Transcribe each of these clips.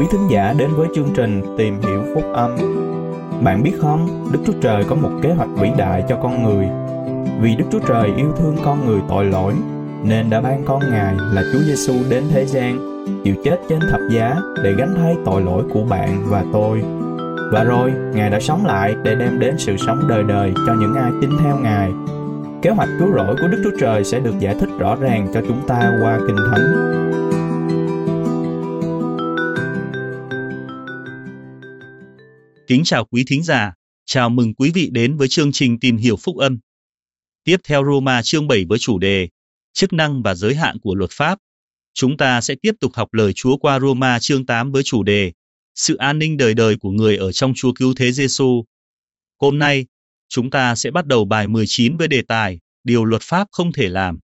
quý thính giả đến với chương trình Tìm Hiểu Phúc Âm. Bạn biết không, Đức Chúa Trời có một kế hoạch vĩ đại cho con người. Vì Đức Chúa Trời yêu thương con người tội lỗi, nên đã ban con Ngài là Chúa Giêsu đến thế gian, chịu chết trên thập giá để gánh thay tội lỗi của bạn và tôi. Và rồi, Ngài đã sống lại để đem đến sự sống đời đời cho những ai tin theo Ngài. Kế hoạch cứu rỗi của Đức Chúa Trời sẽ được giải thích rõ ràng cho chúng ta qua Kinh Thánh. Kính chào quý thính giả, chào mừng quý vị đến với chương trình Tìm Hiểu Phúc Âm. Tiếp theo Roma chương 7 với chủ đề Chức năng và giới hạn của luật pháp. Chúng ta sẽ tiếp tục học lời Chúa qua Roma chương 8 với chủ đề Sự an ninh đời đời của người ở trong Chúa Cứu Thế Giêsu. Hôm nay, chúng ta sẽ bắt đầu bài 19 với đề tài Điều luật pháp không thể làm.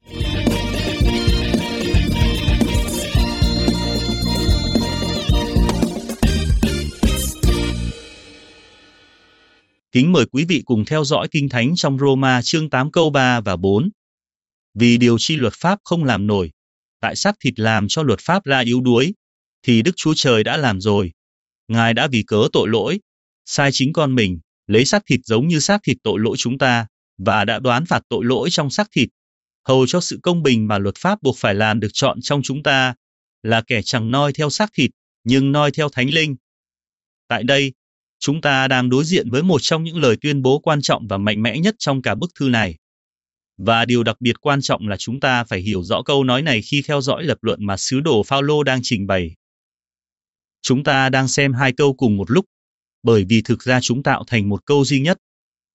Kính mời quý vị cùng theo dõi Kinh Thánh trong Roma chương 8 câu 3 và 4. Vì điều chi luật pháp không làm nổi, tại xác thịt làm cho luật pháp ra yếu đuối, thì Đức Chúa Trời đã làm rồi. Ngài đã vì cớ tội lỗi, sai chính con mình, lấy xác thịt giống như xác thịt tội lỗi chúng ta, và đã đoán phạt tội lỗi trong xác thịt, hầu cho sự công bình mà luật pháp buộc phải làm được chọn trong chúng ta, là kẻ chẳng noi theo xác thịt, nhưng noi theo Thánh Linh. Tại đây, chúng ta đang đối diện với một trong những lời tuyên bố quan trọng và mạnh mẽ nhất trong cả bức thư này. Và điều đặc biệt quan trọng là chúng ta phải hiểu rõ câu nói này khi theo dõi lập luận mà sứ đồ Phao-lô đang trình bày. Chúng ta đang xem hai câu cùng một lúc, bởi vì thực ra chúng tạo thành một câu duy nhất.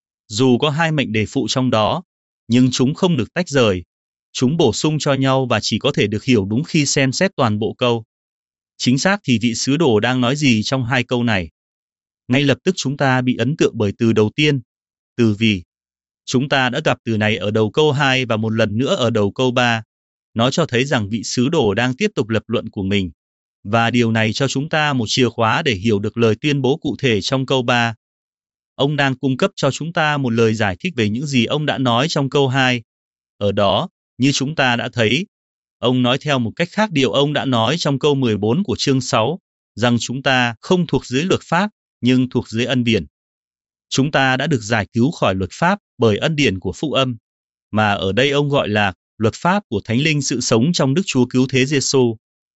Dù có hai mệnh đề phụ trong đó, nhưng chúng không được tách rời. Chúng bổ sung cho nhau và chỉ có thể được hiểu đúng khi xem xét toàn bộ câu. Chính xác thì vị sứ đồ đang nói gì trong hai câu này? Ngay lập tức chúng ta bị ấn tượng bởi từ đầu tiên, từ vì. Chúng ta đã gặp từ này ở đầu câu 2 và một lần nữa ở đầu câu 3. Nó cho thấy rằng vị sứ đồ đang tiếp tục lập luận của mình. Và điều này cho chúng ta một chìa khóa để hiểu được lời tuyên bố cụ thể trong câu 3. Ông đang cung cấp cho chúng ta một lời giải thích về những gì ông đã nói trong câu 2. Ở đó, như chúng ta đã thấy, ông nói theo một cách khác điều ông đã nói trong câu 14 của chương 6, rằng chúng ta không thuộc dưới luật pháp, nhưng thuộc dưới ân điển. Chúng ta đã được giải cứu khỏi luật pháp bởi ân điển của phúc âm, mà ở đây ông gọi là luật pháp của Thánh Linh sự sống trong Đức Chúa Cứu Thế Giêsu.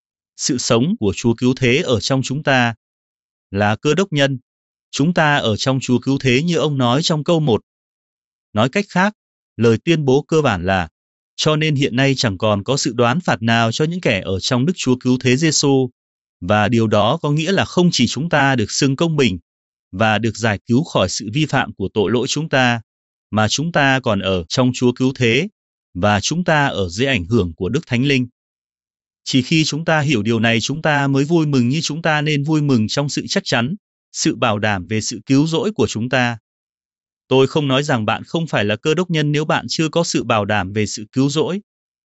Sự sống của Chúa Cứu Thế ở trong chúng ta là Cơ Đốc nhân. Chúng ta ở trong Chúa Cứu Thế như ông nói trong câu 1. Nói cách khác, lời tuyên bố cơ bản là cho nên hiện nay chẳng còn có sự đoán phạt nào cho những kẻ ở trong Đức Chúa Cứu Thế Giêsu. Và điều đó có nghĩa là không chỉ chúng ta được xưng công bình và được giải cứu khỏi sự vi phạm của tội lỗi chúng ta, mà chúng ta còn ở trong Chúa Cứu Thế và chúng ta ở dưới ảnh hưởng của Đức Thánh Linh. Chỉ khi chúng ta hiểu điều này chúng ta mới vui mừng như chúng ta nên vui mừng trong sự chắc chắn, sự bảo đảm về sự cứu rỗi của chúng ta. Tôi không nói rằng bạn không phải là cơ đốc nhân nếu bạn chưa có sự bảo đảm về sự cứu rỗi.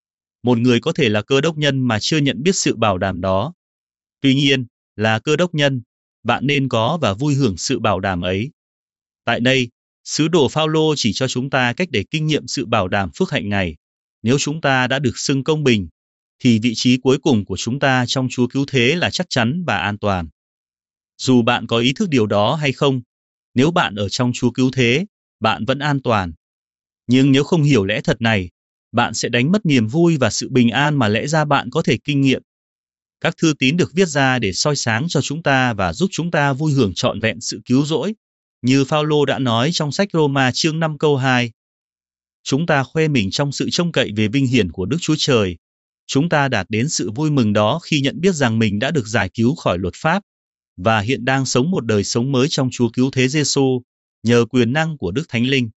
Một người có thể là cơ đốc nhân mà chưa nhận biết sự bảo đảm đó. Tuy nhiên, là cơ đốc nhân, bạn nên có và vui hưởng sự bảo đảm ấy. Tại đây, sứ đồ Phao-lô chỉ cho chúng ta cách để kinh nghiệm sự bảo đảm phước hạnh này. Nếu chúng ta đã được xưng công bình, thì vị trí cuối cùng của chúng ta trong Chúa Cứu Thế là chắc chắn và an toàn. Dù bạn có ý thức điều đó hay không, nếu bạn ở trong Chúa Cứu Thế, bạn vẫn an toàn. Nhưng nếu không hiểu lẽ thật này, bạn sẽ đánh mất niềm vui và sự bình an mà lẽ ra bạn có thể kinh nghiệm. Các thư tín được viết ra để soi sáng cho chúng ta và giúp chúng ta vui hưởng trọn vẹn sự cứu rỗi, như Phao-lô đã nói trong sách Roma chương 5 câu 2. Chúng ta khoe mình trong sự trông cậy về vinh hiển của Đức Chúa Trời. Chúng ta đạt đến sự vui mừng đó khi nhận biết rằng mình đã được giải cứu khỏi luật pháp và hiện đang sống một đời sống mới trong Chúa Cứu Thế Giêsu nhờ quyền năng của Đức Thánh Linh.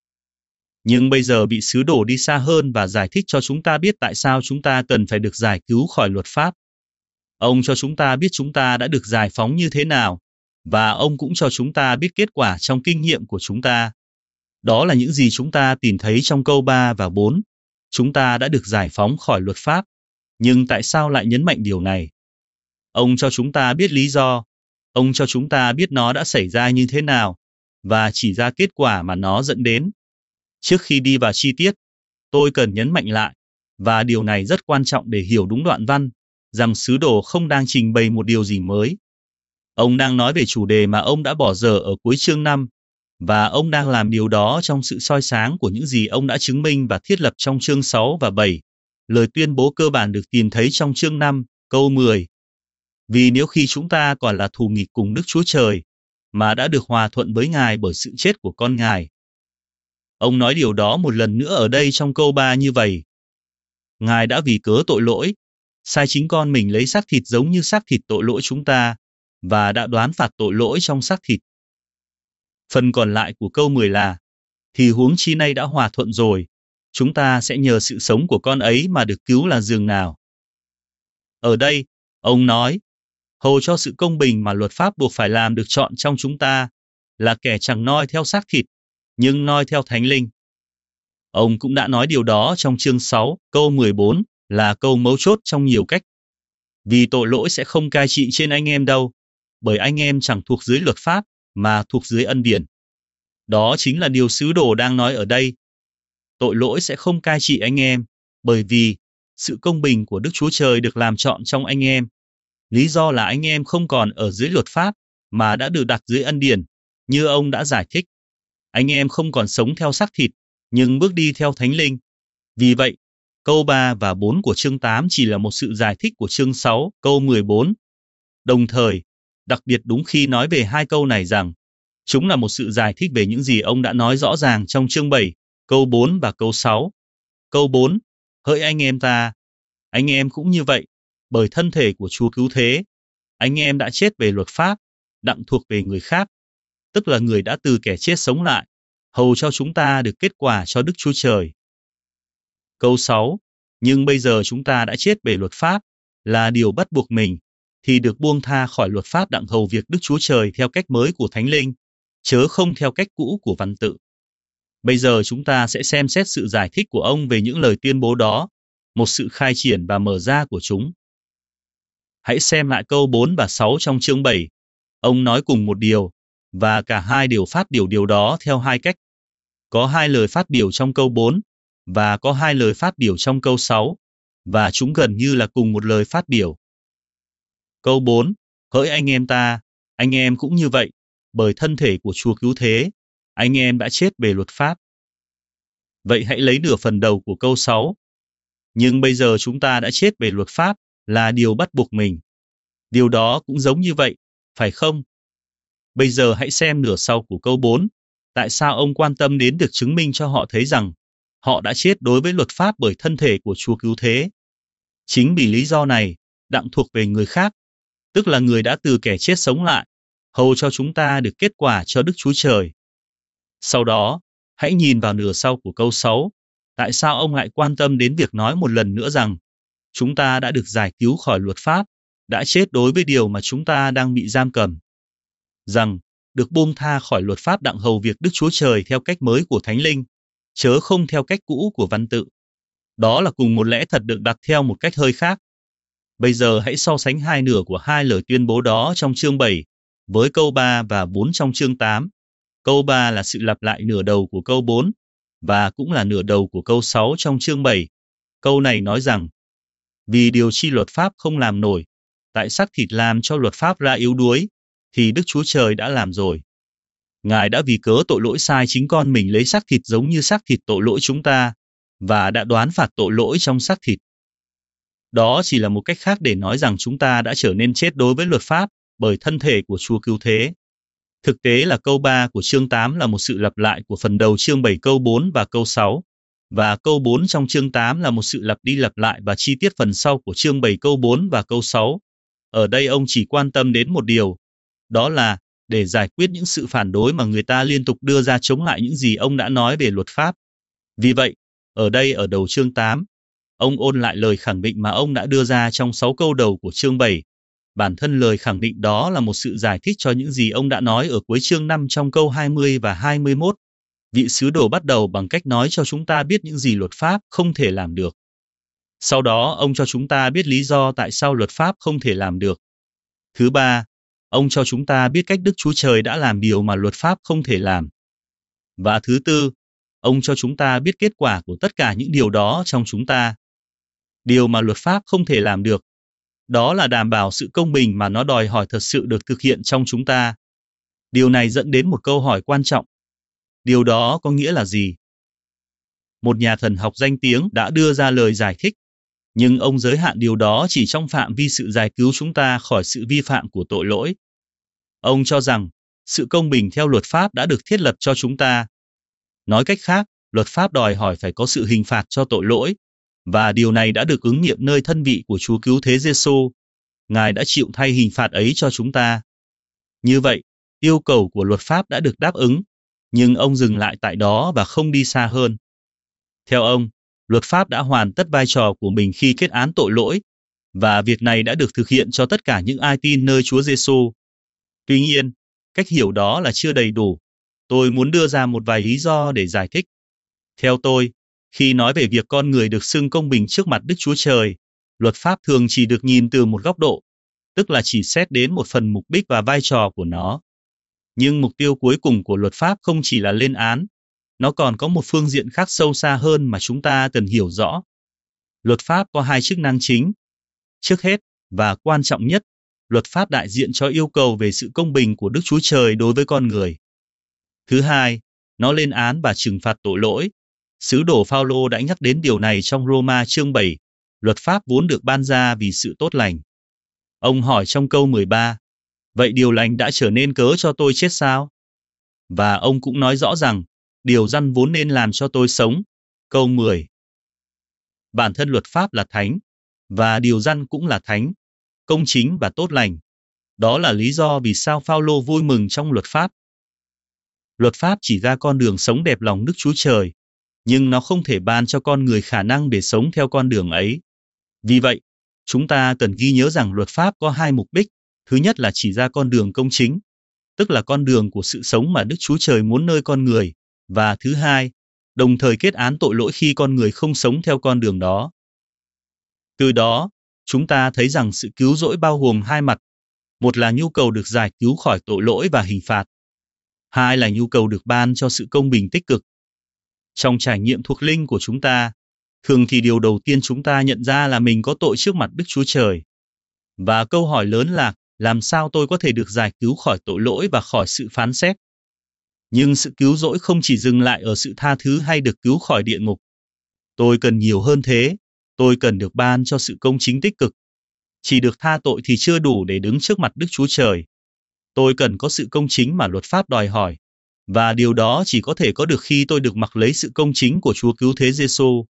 Nhưng bây giờ vị sứ đồ đi xa hơn và giải thích cho chúng ta biết tại sao chúng ta cần phải được giải cứu khỏi luật pháp. Ông cho chúng ta biết chúng ta đã được giải phóng như thế nào, và ông cũng cho chúng ta biết kết quả trong kinh nghiệm của chúng ta. Đó là những gì chúng ta tìm thấy trong câu 3 và 4. Chúng ta đã được giải phóng khỏi luật pháp. Nhưng tại sao lại nhấn mạnh điều này? Ông cho chúng ta biết lý do. Ông cho chúng ta biết nó đã xảy ra như thế nào, và chỉ ra kết quả mà nó dẫn đến. Trước khi đi vào chi tiết, tôi cần nhấn mạnh lại, và điều này rất quan trọng để hiểu đúng đoạn văn, rằng sứ đồ không đang trình bày một điều gì mới. Ông đang nói về chủ đề mà ông đã bỏ dở ở cuối chương 5, và ông đang làm điều đó trong sự soi sáng của những gì ông đã chứng minh và thiết lập trong chương 6 và 7. Lời tuyên bố cơ bản được tìm thấy trong chương 5, câu 10. Vì nếu khi chúng ta còn là thù nghịch cùng Đức Chúa Trời, mà đã được hòa thuận với Ngài bởi sự chết của con Ngài. Ông nói điều đó một lần nữa ở đây trong câu 3 như vậy. Ngài đã vì cớ tội lỗi, sai chính con mình lấy xác thịt giống như xác thịt tội lỗi chúng ta, và đã đoán phạt tội lỗi trong xác thịt. Phần còn lại của câu 10 là, thì huống chi nay đã hòa thuận rồi, chúng ta sẽ nhờ sự sống của con ấy mà được cứu là dường nào. Ở đây, ông nói, hầu cho sự công bình mà luật pháp buộc phải làm được chọn trong chúng ta, là kẻ chẳng noi theo xác thịt, nhưng noi theo Thánh Linh. Ông cũng đã nói điều đó trong chương 6, câu 14, là câu mấu chốt trong nhiều cách. Vì tội lỗi sẽ không cai trị trên anh em đâu, bởi anh em chẳng thuộc dưới luật pháp, mà thuộc dưới ân điển. Đó chính là điều sứ đồ đang nói ở đây. Tội lỗi sẽ không cai trị anh em, bởi vì sự công bình của Đức Chúa Trời được làm trọn trong anh em. Lý do là anh em không còn ở dưới luật pháp, mà đã được đặt dưới ân điển, như ông đã giải thích. Anh em không còn sống theo xác thịt, nhưng bước đi theo Thánh Linh. Vì vậy, câu 3 và 4 của chương 8 chỉ là một sự giải thích của chương 6, câu 14. Đồng thời, đặc biệt đúng khi nói về hai câu này rằng, chúng là một sự giải thích về những gì ông đã nói rõ ràng trong chương 7, câu 4 và câu 6. Câu 4, hỡi anh em ta, anh em cũng như vậy, bởi thân thể của Chúa cứu thế, anh em đã chết về luật pháp, đặng thuộc về người khác, tức là người đã từ kẻ chết sống lại, hầu cho chúng ta được kết quả cho Đức Chúa Trời. Câu 6, nhưng bây giờ chúng ta đã chết về luật pháp, là điều bắt buộc mình, thì được buông tha khỏi luật pháp đặng hầu việc Đức Chúa Trời theo cách mới của Thánh Linh, chớ không theo cách cũ của văn tự. Bây giờ chúng ta sẽ xem xét sự giải thích của ông về những lời tuyên bố đó, một sự khai triển và mở ra của chúng. Hãy xem lại câu 4 và 6 trong chương 7. Ông nói cùng một điều, và cả hai đều phát biểu điều đó theo hai cách. Có hai lời phát biểu trong câu 4, và có hai lời phát biểu trong câu 6, và chúng gần như là cùng một lời phát biểu. Câu 4, hỡi anh em ta, anh em cũng như vậy, bởi thân thể của Chúa cứu thế, anh em đã chết về luật pháp. Vậy hãy lấy nửa phần đầu của câu 6. Nhưng bây giờ chúng ta đã chết về luật pháp, là điều bắt buộc mình. Điều đó cũng giống như vậy, phải không? Bây giờ hãy xem nửa sau của câu 4. Tại sao ông quan tâm đến việc chứng minh cho họ thấy rằng họ đã chết đối với luật pháp bởi thân thể của Chúa cứu thế? Chính vì lý do này, đặng thuộc về người khác, tức là người đã từ kẻ chết sống lại, hầu cho chúng ta được kết quả cho Đức Chúa Trời. Sau đó, hãy nhìn vào nửa sau của câu 6. Tại sao ông lại quan tâm đến việc nói một lần nữa rằng chúng ta đã được giải cứu khỏi luật pháp, đã chết đối với điều mà chúng ta đang bị giam cầm? Rằng được buông tha khỏi luật pháp đặng hầu việc Đức Chúa Trời theo cách mới của Thánh Linh, chớ không theo cách cũ của văn tự. Đó là cùng một lẽ thật được đặt theo một cách hơi khác. Bây giờ hãy so sánh hai nửa của hai lời tuyên bố đó trong chương 7 với câu 3 và 4 trong chương 8. Câu 3 là sự lặp lại nửa đầu của câu 4 và cũng là nửa đầu của câu 6 trong chương 7. Câu này nói rằng, vì điều chi luật pháp không làm nổi, tại xác thịt làm cho luật pháp ra yếu đuối, thì Đức Chúa Trời đã làm rồi. Ngài đã vì cớ tội lỗi sai chính con mình lấy xác thịt giống như xác thịt tội lỗi chúng ta, và đã đoán phạt tội lỗi trong xác thịt. Đó chỉ là một cách khác để nói rằng chúng ta đã trở nên chết đối với luật pháp bởi thân thể của Chúa cứu thế. Thực tế là câu 3 của chương 8 là một sự lặp lại của phần đầu chương 7 câu 4 và câu 6, và câu 4 trong chương 8 là một sự lặp đi lặp lại và chi tiết phần sau của chương 7 câu 4 và câu 6. Ở đây ông chỉ quan tâm đến một điều, đó là để giải quyết những sự phản đối mà người ta liên tục đưa ra chống lại những gì ông đã nói về luật pháp. Vì vậy, ở đây ở đầu chương 8, ông ôn lại lời khẳng định mà ông đã đưa ra trong 6 câu đầu của chương 7. Bản thân lời khẳng định đó là một sự giải thích cho những gì ông đã nói ở cuối chương 5 trong câu 20 và 21. Vị sứ đồ bắt đầu bằng cách nói cho chúng ta biết những gì luật pháp không thể làm được. Sau đó, ông cho chúng ta biết lý do tại sao luật pháp không thể làm được. Thứ ba, ông cho chúng ta biết cách Đức Chúa Trời đã làm điều mà luật pháp không thể làm. Và thứ tư, ông cho chúng ta biết kết quả của tất cả những điều đó trong chúng ta. Điều mà luật pháp không thể làm được, Đó là đảm bảo sự công bình mà nó đòi hỏi thật sự được thực hiện trong chúng ta. Điều này dẫn đến một câu hỏi quan trọng. Điều đó có nghĩa là gì? Một nhà thần học danh tiếng đã đưa ra lời giải thích, nhưng ông giới hạn điều đó chỉ trong phạm vi sự giải cứu chúng ta khỏi sự vi phạm của tội lỗi. Ông cho rằng sự công bình theo luật pháp đã được thiết lập cho chúng ta. Nói cách khác, luật pháp đòi hỏi phải có sự hình phạt cho tội lỗi, và điều này đã được ứng nghiệm nơi thân vị của Chúa Cứu Thế Giêsu. Ngài đã chịu thay hình phạt ấy cho chúng ta. Như vậy, yêu cầu của luật pháp đã được đáp ứng, nhưng ông dừng lại tại đó và không đi xa hơn. Theo ông, luật pháp đã hoàn tất vai trò của mình khi kết án tội lỗi, và việc này đã được thực hiện cho tất cả những ai tin nơi Chúa Giêsu. Tuy nhiên, cách hiểu đó là chưa đầy đủ. Tôi muốn đưa ra một vài lý do để giải thích. Theo tôi, khi nói về việc con người được xưng công bình trước mặt Đức Chúa Trời, luật pháp thường chỉ được nhìn từ một góc độ, tức là chỉ xét đến một phần mục đích và vai trò của nó. Nhưng mục tiêu cuối cùng của luật pháp không chỉ là lên án, nó còn có một phương diện khác sâu xa hơn mà chúng ta cần hiểu rõ. Luật pháp có hai chức năng chính. Trước hết, và quan trọng nhất, luật pháp đại diện cho yêu cầu về sự công bình của Đức Chúa Trời đối với con người. Thứ hai, nó lên án và trừng phạt tội lỗi. Sứ đồ Phao-lô đã nhắc đến điều này trong Roma chương 7, luật pháp vốn được ban ra vì sự tốt lành. Ông hỏi trong câu 13, vậy điều lành đã trở nên cớ cho tôi chết sao? Và ông cũng nói rõ rằng, điều răn vốn nên làm cho tôi sống. Câu 10. Bản thân luật pháp là thánh, và điều răn cũng là thánh, công chính và tốt lành. Đó là lý do vì sao Phao-lô vui mừng trong luật pháp. Luật pháp chỉ ra con đường sống đẹp lòng Đức Chúa Trời, nhưng nó không thể ban cho con người khả năng để sống theo con đường ấy. Vì vậy, chúng ta cần ghi nhớ rằng luật pháp có hai mục đích. Thứ nhất là chỉ ra con đường công chính, tức là con đường của sự sống mà Đức Chúa Trời muốn nơi con người. Và thứ hai, đồng thời kết án tội lỗi khi con người không sống theo con đường đó. Từ đó, chúng ta thấy rằng sự cứu rỗi bao gồm hai mặt. Một là nhu cầu được giải cứu khỏi tội lỗi và hình phạt. Hai là nhu cầu được ban cho sự công bình tích cực. Trong trải nghiệm thuộc linh của chúng ta, thường thì điều đầu tiên chúng ta nhận ra là mình có tội trước mặt Đức Chúa Trời. Và câu hỏi lớn là, làm sao tôi có thể được giải cứu khỏi tội lỗi và khỏi sự phán xét? Nhưng sự cứu rỗi không chỉ dừng lại ở sự tha thứ hay được cứu khỏi địa ngục. Tôi cần nhiều hơn thế, tôi cần được ban cho sự công chính tích cực. Chỉ được tha tội thì chưa đủ để đứng trước mặt Đức Chúa Trời. Tôi cần có sự công chính mà luật pháp đòi hỏi, và điều đó chỉ có thể có được khi tôi được mặc lấy sự công chính của Chúa Cứu Thế Giêsu.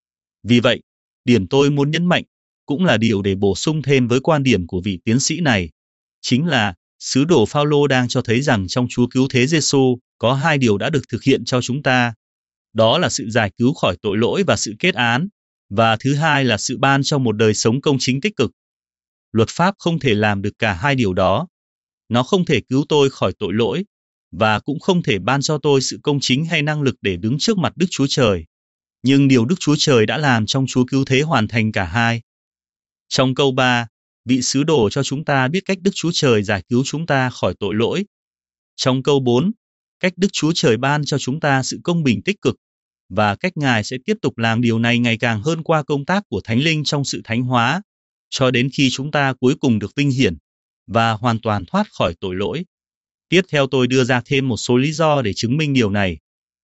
Vì vậy, điểm tôi muốn nhấn mạnh, cũng là điều để bổ sung thêm với quan điểm của vị tiến sĩ này, chính là sứ đồ Phao-lô đang cho thấy rằng trong Chúa Cứu Thế Giêsu có hai điều đã được thực hiện cho chúng ta. Đó là sự giải cứu khỏi tội lỗi và sự kết án, và thứ hai là sự ban cho một đời sống công chính tích cực. Luật pháp không thể làm được cả hai điều đó. Nó không thể cứu tôi khỏi tội lỗi, và cũng không thể ban cho tôi sự công chính hay năng lực để đứng trước mặt Đức Chúa Trời. Nhưng điều Đức Chúa Trời đã làm trong Chúa Cứu Thế hoàn thành cả hai. Trong câu 3, vị sứ đồ cho chúng ta biết cách Đức Chúa Trời giải cứu chúng ta khỏi tội lỗi. Trong câu 4, cách Đức Chúa Trời ban cho chúng ta sự công bình tích cực, và cách Ngài sẽ tiếp tục làm điều này ngày càng hơn qua công tác của Thánh Linh trong sự thánh hóa, cho đến khi chúng ta cuối cùng được vinh hiển và hoàn toàn thoát khỏi tội lỗi. Tiếp theo tôi đưa ra thêm một số lý do để chứng minh điều này.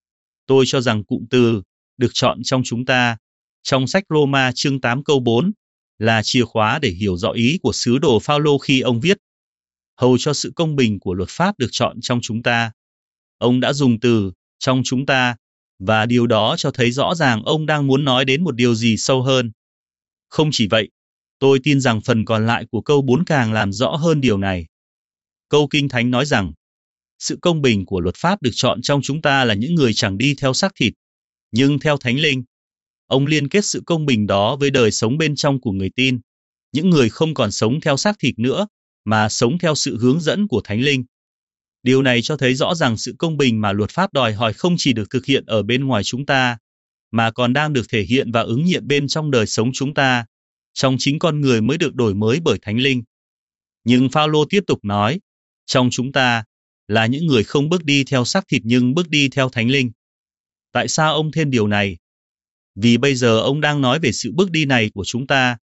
Tôi cho rằng cụm từ được chọn trong chúng ta trong sách Roma chương 8 câu 4 là chìa khóa để hiểu rõ ý của sứ đồ Phao-lô khi ông viết: hầu cho sự công bình của luật pháp được chọn trong chúng ta. Ông đã dùng từ trong chúng ta, và điều đó cho thấy rõ ràng ông đang muốn nói đến một điều gì sâu hơn. Không chỉ vậy, tôi tin rằng phần còn lại của câu 4 càng làm rõ hơn điều này. Câu Kinh Thánh nói rằng, sự công bình của luật pháp được chọn trong chúng ta là những người chẳng đi theo xác thịt, nhưng theo Thánh Linh. Ông liên kết sự công bình đó với đời sống bên trong của người tin, những người không còn sống theo xác thịt nữa, mà sống theo sự hướng dẫn của Thánh Linh. Điều này cho thấy rõ rằng sự công bình mà luật pháp đòi hỏi không chỉ được thực hiện ở bên ngoài chúng ta, mà còn đang được thể hiện và ứng nghiệm bên trong đời sống chúng ta, trong chính con người mới được đổi mới bởi Thánh Linh. Nhưng Phao-lô tiếp tục nói, trong chúng ta là những người không bước đi theo xác thịt nhưng bước đi theo Thánh Linh. Tại sao ông thêm điều này? Vì bây giờ ông đang nói về sự bước đi này của chúng ta,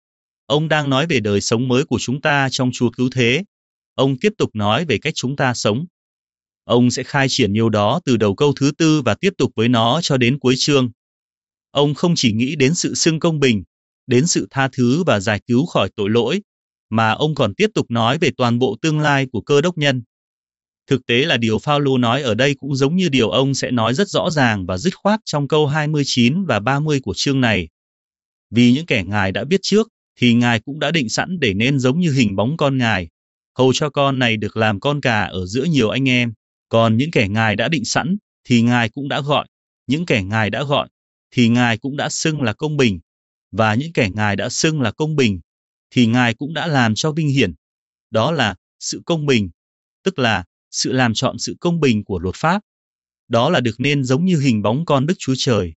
Ông đang nói về đời sống mới của chúng ta trong Chúa cứu thế. Ông tiếp tục nói về cách chúng ta sống. Ông sẽ khai triển điều đó từ đầu câu thứ 4 và tiếp tục với nó cho đến cuối chương. Ông không chỉ nghĩ đến sự xưng công bình, đến sự tha thứ và giải cứu khỏi tội lỗi, mà ông còn tiếp tục nói về toàn bộ tương lai của Cơ Đốc nhân. Thực tế là điều Phao-lô nói ở đây cũng giống như điều ông sẽ nói rất rõ ràng và dứt khoát trong câu 29 và 30 của chương này. Vì những kẻ Ngài đã biết trước, thì Ngài cũng đã định sẵn để nên giống như hình bóng con Ngài, hầu cho con này được làm con cả ở giữa nhiều anh em. Còn những kẻ Ngài đã định sẵn, thì Ngài cũng đã gọi. Những kẻ Ngài đã gọi, thì Ngài cũng đã xưng là công bình. Và những kẻ Ngài đã xưng là công bình, thì Ngài cũng đã làm cho vinh hiển. Đó là sự công bình, tức là sự làm trọn sự công bình của luật pháp. Đó là được nên giống như hình bóng con Đức Chúa Trời.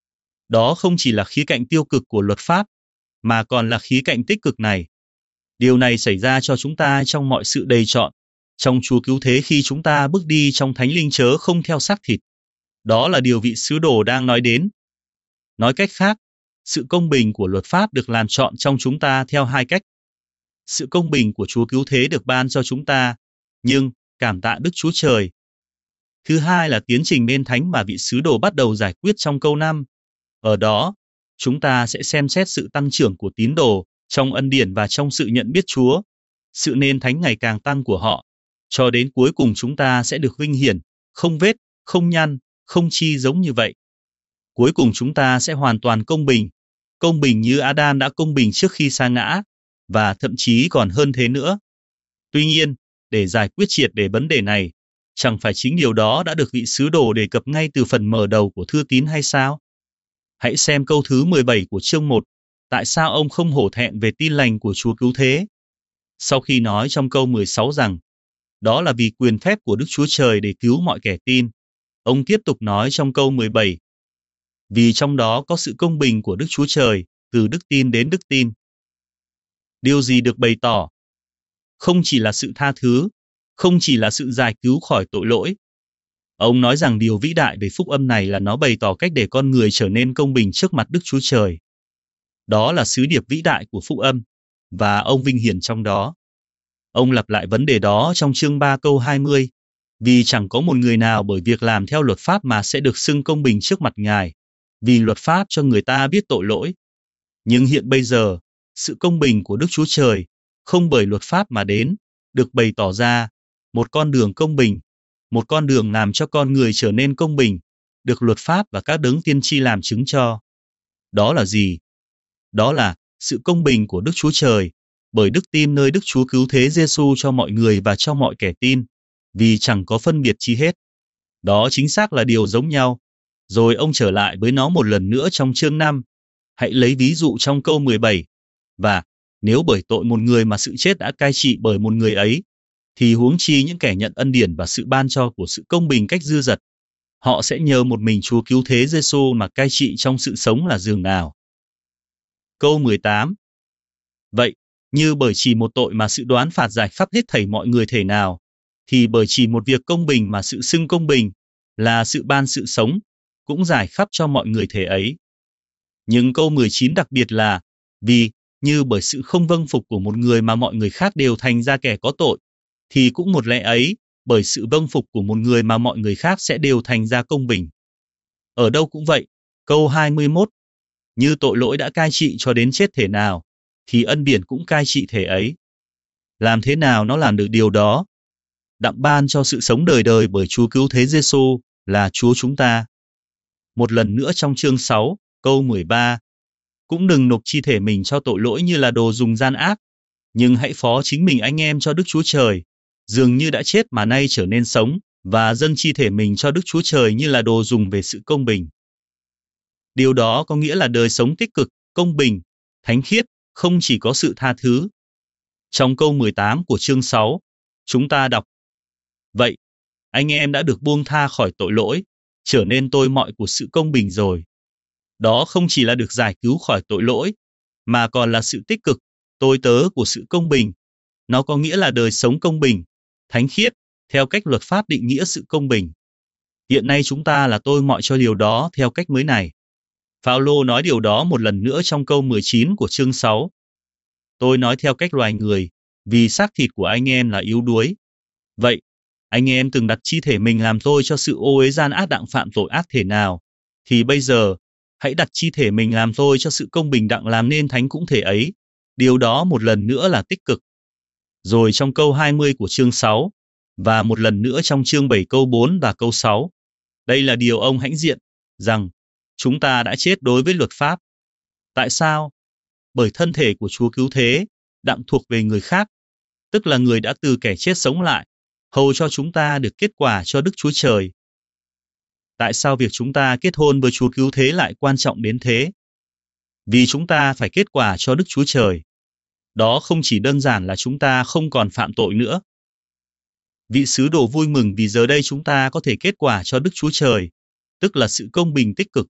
Đó không chỉ là khía cạnh tiêu cực của luật pháp, mà còn là khía cạnh tích cực này. Điều này xảy ra cho chúng ta trong mọi sự đầy trọn, trong Chúa cứu thế khi chúng ta bước đi trong thánh linh chớ không theo xác thịt. Đó là điều vị sứ đồ đang nói đến. Nói cách khác, sự công bình của luật pháp được làm trọn trong chúng ta theo hai cách. Sự công bình của Chúa cứu thế được ban cho chúng ta, nhưng cảm tạ Đức Chúa Trời. Thứ hai là tiến trình nên thánh mà vị sứ đồ bắt đầu giải quyết trong câu 5. Ở đó, chúng ta sẽ xem xét sự tăng trưởng của tín đồ trong ân điển và trong sự nhận biết Chúa, sự nên thánh ngày càng tăng của họ, cho đến cuối cùng chúng ta sẽ được vinh hiển, không vết, không nhăn, không chi giống như vậy. Cuối cùng chúng ta sẽ hoàn toàn công bình như Adam đã công bình trước khi sa ngã, và thậm chí còn hơn thế nữa. Tuy nhiên, để giải quyết triệt để vấn đề này, chẳng phải chính điều đó đã được vị sứ đồ đề cập ngay từ phần mở đầu của thư tín hay sao? Hãy xem câu thứ 17 của chương 1, tại sao ông không hổ thẹn về tin lành của Chúa cứu thế? Sau khi nói trong câu 16 rằng, đó là vì quyền phép của Đức Chúa Trời để cứu mọi kẻ tin, ông tiếp tục nói trong câu 17, vì trong đó có sự công bình của Đức Chúa Trời, từ đức tin đến đức tin. Điều gì được bày tỏ? Không chỉ là sự tha thứ, không chỉ là sự giải cứu khỏi tội lỗi. Ông nói rằng điều vĩ đại về phúc âm này là nó bày tỏ cách để con người trở nên công bình trước mặt Đức Chúa Trời. Đó là sứ điệp vĩ đại của phúc âm, và ông vinh hiển trong đó. Ông lặp lại vấn đề đó trong chương 3 câu 20, vì chẳng có một người nào bởi việc làm theo luật pháp mà sẽ được xưng công bình trước mặt Ngài, vì luật pháp cho người ta biết tội lỗi. Nhưng hiện bây giờ, sự công bình của Đức Chúa Trời, không bởi luật pháp mà đến, được bày tỏ ra, một con đường công bình, một con đường làm cho con người trở nên công bình, được luật pháp và các đấng tiên tri làm chứng cho. Đó là gì? Đó là sự công bình của Đức Chúa Trời, bởi đức tin nơi Đức Chúa cứu thế Giêsu cho mọi người và cho mọi kẻ tin, vì chẳng có phân biệt chi hết. Đó chính xác là điều giống nhau. Rồi ông trở lại với nó một lần nữa trong chương 5. Hãy lấy ví dụ trong câu 17. Và nếu bởi tội một người mà sự chết đã cai trị bởi một người ấy, thì huống chi những kẻ nhận ân điển và sự ban cho của sự công bình cách dư dật, họ sẽ nhờ một mình Chúa cứu thế Giêsu mà cai trị trong sự sống là dường nào. Câu 18. Vậy, như bởi chỉ một tội mà sự đoán phạt giải khắp hết thảy mọi người thể nào, thì bởi chỉ một việc công bình mà sự xưng công bình, là sự ban sự sống, cũng giải khắp cho mọi người thể ấy. Nhưng câu 19 đặc biệt là, vì, như bởi sự không vâng phục của một người mà mọi người khác đều thành ra kẻ có tội, thì cũng một lẽ ấy, bởi sự vâng phục của một người mà mọi người khác sẽ đều thành ra công bình. Ở đâu cũng vậy, câu 21, như tội lỗi đã cai trị cho đến chết thể nào, thì ân điển cũng cai trị thể ấy. Làm thế nào nó làm được điều đó? Đặng ban cho sự sống đời đời bởi Chúa cứu thế Giêsu là Chúa chúng ta. Một lần nữa trong chương 6, câu 13, cũng đừng nộp chi thể mình cho tội lỗi như là đồ dùng gian ác, nhưng hãy phó chính mình anh em cho Đức Chúa Trời, dường như đã chết mà nay trở nên sống, và dâng chi thể mình cho Đức Chúa Trời như là đồ dùng về sự công bình. Điều đó có nghĩa là đời sống tích cực, công bình, thánh khiết, không chỉ có sự tha thứ. Trong câu 18 của chương 6, chúng ta đọc, vậy, anh em đã được buông tha khỏi tội lỗi, trở nên tôi mọi của sự công bình rồi. Đó không chỉ là được giải cứu khỏi tội lỗi, mà còn là sự tích cực, tôi tớ của sự công bình. Nó có nghĩa là đời sống công bình, thánh khiết, theo cách luật pháp định nghĩa sự công bình. Hiện nay chúng ta là tôi mọi cho điều đó theo cách mới này. Phao-lô nói điều đó một lần nữa trong câu 19 của chương 6. Tôi nói theo cách loài người, vì xác thịt của anh em là yếu đuối. Vậy, anh em từng đặt chi thể mình làm tôi cho sự ô uế gian ác đặng phạm tội ác thể nào, thì bây giờ, hãy đặt chi thể mình làm tôi cho sự công bình đặng làm nên thánh cũng thể ấy. Điều đó một lần nữa là tích cực. Rồi trong câu 20 của chương 6, và một lần nữa trong chương 7 câu 4 và câu 6. Đây là điều ông hãnh diện, rằng chúng ta đã chết đối với luật pháp. Tại sao? Bởi thân thể của Chúa cứu thế, đặng thuộc về người khác, tức là người đã từ kẻ chết sống lại, hầu cho chúng ta được kết quả cho Đức Chúa Trời. Tại sao việc chúng ta kết hôn với Chúa cứu thế lại quan trọng đến thế? Vì chúng ta phải kết quả cho Đức Chúa Trời. Đó không chỉ đơn giản là chúng ta không còn phạm tội nữa. Vị sứ đồ vui mừng vì giờ đây chúng ta có thể kết quả cho Đức Chúa Trời, tức là sự công bình tích cực.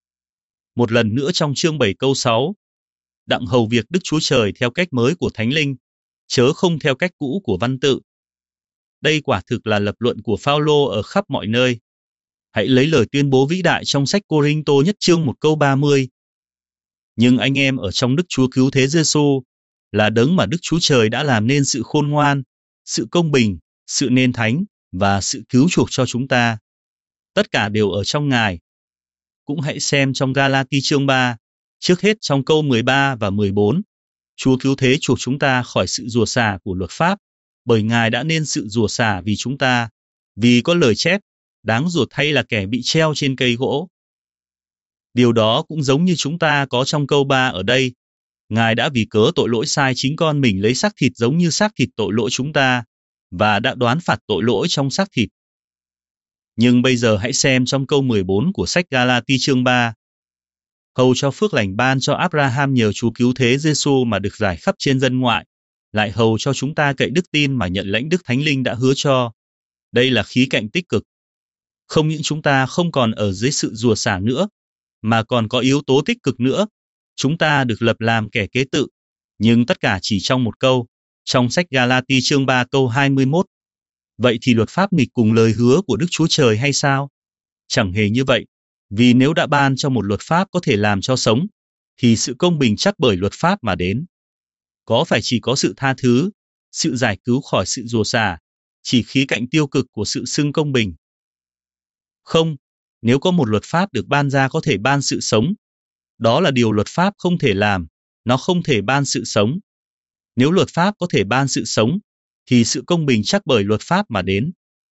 Một lần nữa trong chương 7 câu 6, đặng hầu việc Đức Chúa Trời theo cách mới của Thánh Linh, chớ không theo cách cũ của văn tự. Đây quả thực là lập luận của Phao-lô ở khắp mọi nơi. Hãy lấy lời tuyên bố vĩ đại trong sách Cô-rinh-tô nhất chương 1 câu 30. Nhưng anh em ở trong Đức Chúa cứu thế Giê-xu là đấng mà Đức Chúa Trời đã làm nên sự khôn ngoan, sự công bình, sự nên thánh và sự cứu chuộc cho chúng ta. Tất cả đều ở trong Ngài. Cũng hãy xem trong Ga-la-ti chương 3, trước hết trong câu 13 và 14. Chúa cứu thế chuộc chúng ta khỏi sự rủa xả của luật pháp, bởi Ngài đã nên sự rủa xả vì chúng ta, vì có lời chép, đáng ruột thay là kẻ bị treo trên cây gỗ. Điều đó cũng giống như chúng ta có trong câu 3 ở đây. Ngài đã vì cớ tội lỗi sai chính con mình lấy xác thịt giống như xác thịt tội lỗi chúng ta, và đã đoán phạt tội lỗi trong xác thịt. Nhưng bây giờ hãy xem trong câu 14 của sách Ga-la-ti chương 3. Hầu cho phước lành ban cho Abraham nhờ Chúa cứu thế Giê-xu mà được rải khắp trên dân ngoại, lại hầu cho chúng ta cậy đức tin mà nhận lãnh Đức Thánh Linh đã hứa cho. Đây là khía cạnh tích cực. Không những chúng ta không còn ở dưới sự rủa xả nữa, mà còn có yếu tố tích cực nữa. Chúng ta được lập làm kẻ kế tự, nhưng tất cả chỉ trong một câu, trong sách Ga-la-ti chương 3 câu 21. Vậy thì luật pháp nghịch cùng lời hứa của Đức Chúa Trời hay sao? Chẳng hề như vậy, vì nếu đã ban cho một luật pháp có thể làm cho sống, thì sự công bình chắc bởi luật pháp mà đến. Có phải chỉ có sự tha thứ, sự giải cứu khỏi sự rủa xả, chỉ khía cạnh tiêu cực của sự xưng công bình? Không, nếu có một luật pháp được ban ra có thể ban sự sống, đó là điều luật pháp không thể làm, nó không thể ban sự sống. Nếu luật pháp có thể ban sự sống, thì sự công bình chắc bởi luật pháp mà đến.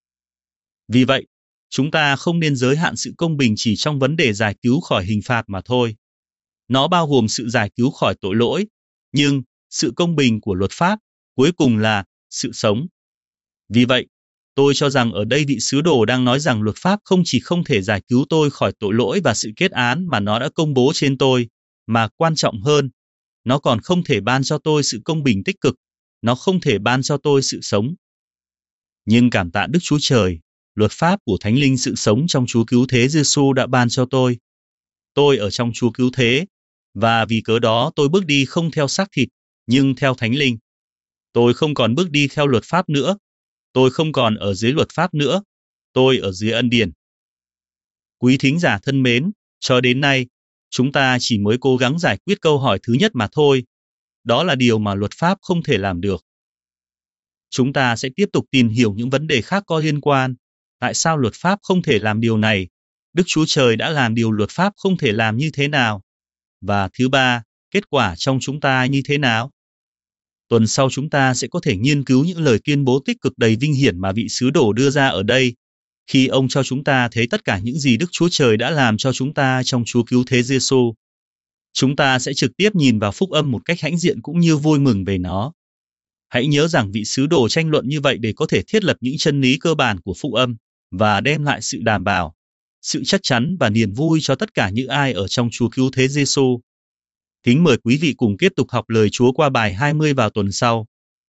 Vì vậy, chúng ta không nên giới hạn sự công bình chỉ trong vấn đề giải cứu khỏi hình phạt mà thôi. Nó bao gồm sự giải cứu khỏi tội lỗi, nhưng sự công bình của luật pháp cuối cùng là sự sống. Vì vậy, tôi cho rằng ở đây vị sứ đồ đang nói rằng luật pháp không chỉ không thể giải cứu tôi khỏi tội lỗi và sự kết án mà nó đã công bố trên tôi, mà quan trọng hơn, nó còn không thể ban cho tôi sự công bình tích cực, nó không thể ban cho tôi sự sống. Nhưng cảm tạ Đức Chúa Trời, luật pháp của Thánh Linh sự sống trong Chúa cứu thế Giê-xu đã ban cho tôi. Tôi ở trong Chúa cứu thế, và vì cớ đó tôi bước đi không theo xác thịt, nhưng theo Thánh Linh. Tôi không còn bước đi theo luật pháp nữa. Tôi không còn ở dưới luật pháp nữa. Tôi ở dưới ân điển. Quý thính giả thân mến, cho đến nay, chúng ta chỉ mới cố gắng giải quyết câu hỏi thứ nhất mà thôi. Đó là điều mà luật pháp không thể làm được. Chúng ta sẽ tiếp tục tìm hiểu những vấn đề khác có liên quan. Tại sao luật pháp không thể làm điều này? Đức Chúa Trời đã làm điều luật pháp không thể làm như thế nào? Và thứ ba, kết quả trong chúng ta như thế nào? Tuần sau chúng ta sẽ có thể nghiên cứu những lời tuyên bố tích cực đầy vinh hiển mà vị sứ đồ đưa ra ở đây, khi ông cho chúng ta thấy tất cả những gì Đức Chúa Trời đã làm cho chúng ta trong Chúa cứu thế Giê-xu. Chúng ta sẽ trực tiếp nhìn vào phúc âm một cách hãnh diện cũng như vui mừng về nó. Hãy nhớ rằng vị sứ đồ tranh luận như vậy để có thể thiết lập những chân lý cơ bản của phúc âm và đem lại sự đảm bảo, sự chắc chắn và niềm vui cho tất cả những ai ở trong Chúa cứu thế Giê-xu. Kính mời quý vị cùng tiếp tục học lời Chúa qua bài 20 vào tuần sau.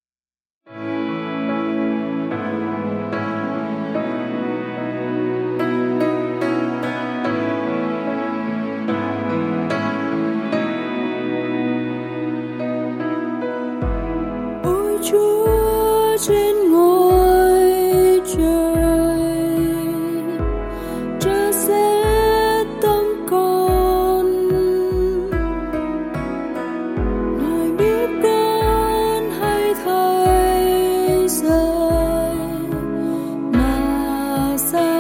Ôi Chúa trên ngôi trời, Cha sẽ tâm con, Ngài biết xa